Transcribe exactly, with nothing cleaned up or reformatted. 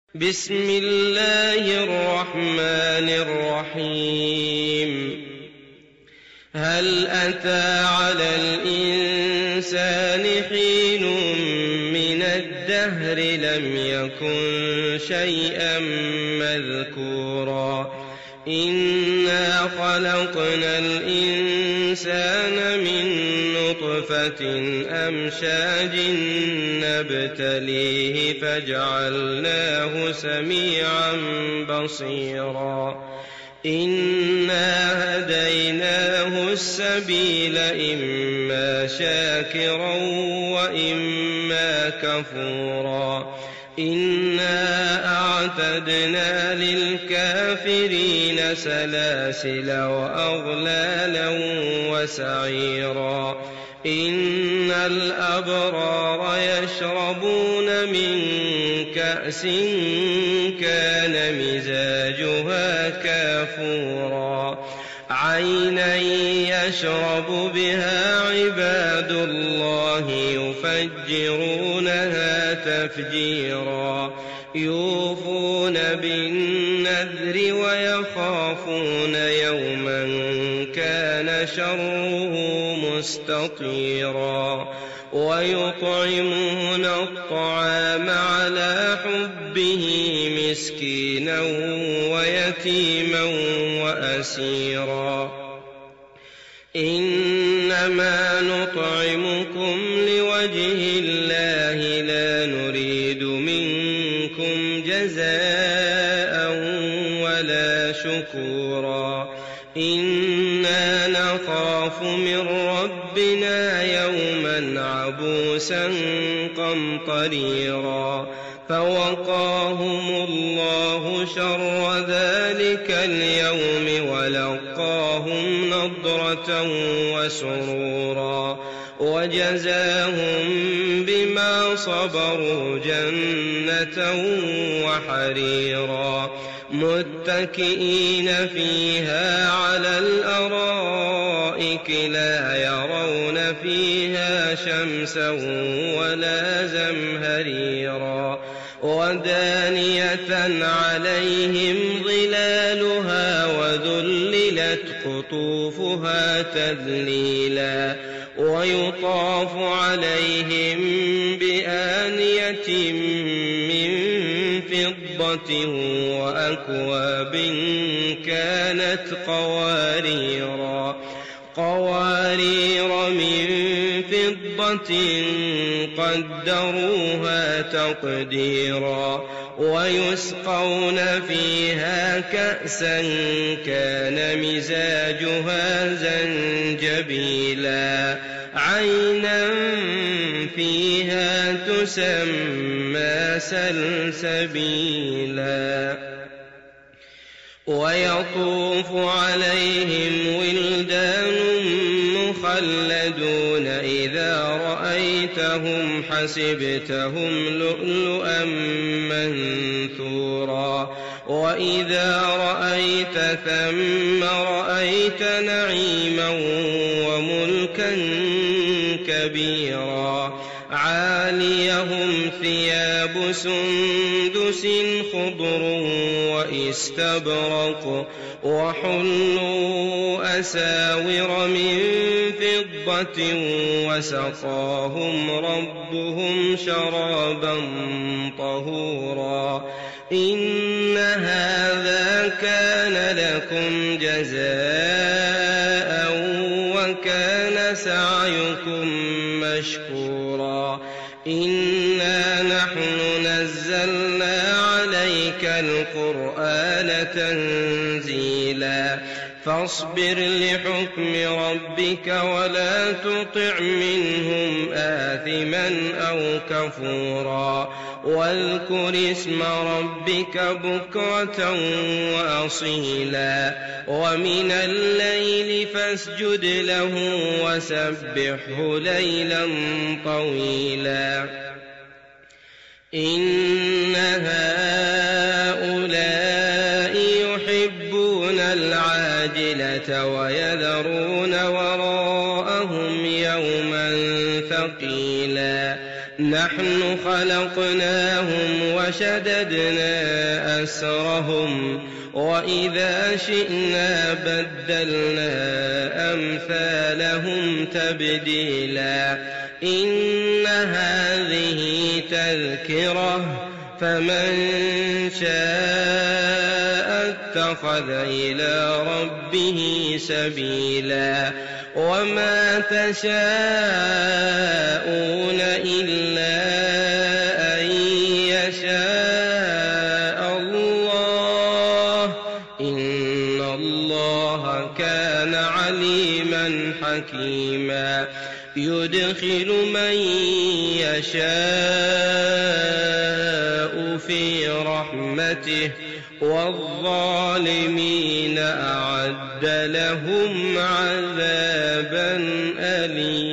بسم الله الرحمن الرحيم هل أتى على الإنسان حين من الدهر لم يكن شيئا مذكورا إنا خلقنا الإنسان من نطفة أمشاج نبتليه فجعلناه سميعا بصيرا إنا هديناه السبيل إما شاكرا وإما كفورا إنا أعتدنا للكافرين سلاسل وأغلالا وسعيرا إن الأبرار يشربون من كأس كان مزاجها كافورا عينا يشرب بها عباد الله يفجرونها تفجيرا يوفون بالنذر ويخافون يوما كان شره مستطيرا ويطعمون الطعام على حبه مسكينا ويتيما وأسيرا إنما نطعمكم لوجه الله لا نريد منكم جزاء ولا شكورا إنا نخاف من ربنا يوما عبوسا قمطريرا فوقاهم الله شر ذلك اليوم ولقاهم نضرة وسرورا وجزاهم بما صبروا جنة وحريرا متكئين فيها على الأرائك لا يرون فيها شمسا ولا زمهريرا ودانية عليهم ظلالها وذللت قطوفها تذليلا ويطاف عليهم بآنية من فضة وأكواب كانت قواريرا قوارير من فضة قدروها تقديرا ويسقون فيها كأسا كان مزاجها زنجبيلا عينا فيها تسمى سلسبيلا ويطوف عليهم ولدان مخلدون إذا رأيتهم حسبتهم لؤلؤا منثورا وإذا رأيت ثم رأيت نعيما وملكا كبيرا عاليهم ثياب سندس خضر واستبرق وحلوا أساور من فضة وسقاهم ربهم شرابا طهورا إن هذا كان لكم جزاء وكان سعيكم مشكورا إنا نحن نزلنا عليك القرآن تنزيلا فاصبر لحكم ربك ولا تطع منهم آثما أو كفورا واذكر اسم ربك بكرة وأصيلا ومن الليل فاسجد له وسبحه ليلا طويلا إن هؤلاء يحبون العاجلة ويذرون وراءهم يوما ثقيلا نحن خلقناهم وشددنا أسرهم وإذا شئنا بدلنا أمثالهم تبديلا إن هذه تذكرة فمن شاء اتخذ إلى ربه سبيلا وما تشاءون إلا أن يشاء الله إن الله كان عليما حكيما يدخل من يشاء في رحمته والظالمين أعد لهم عذابا أليما.